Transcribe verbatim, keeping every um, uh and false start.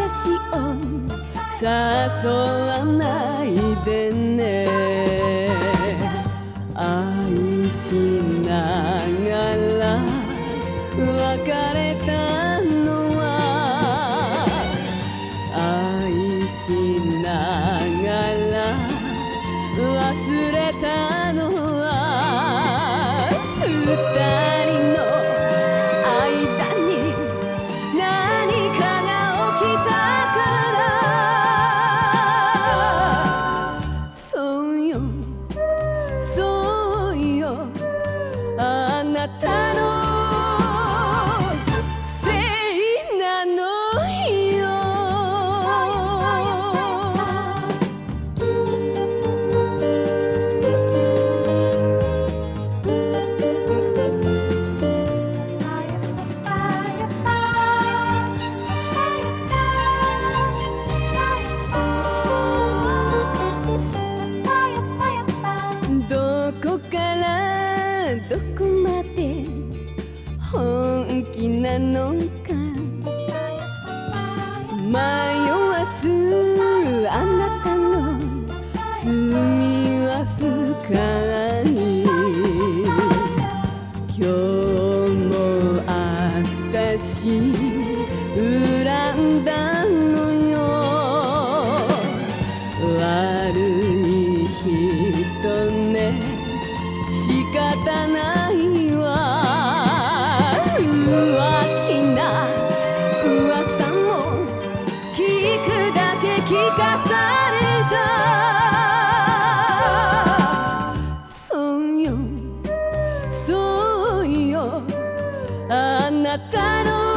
私を誘わないでね。愛しながら別れたのは、愛しながら忘れたのは、二人の間に何かが起きたから。そうよそうよ、あなたのせいなのよ。どこからどこまで本気なのか迷わすあなたの罪は深い。今日もあたし恨んだのよ。悪い人ね、仕方ないわ。浮気な噂も聞くだけ聞かされた。そうよそうよ、あなたの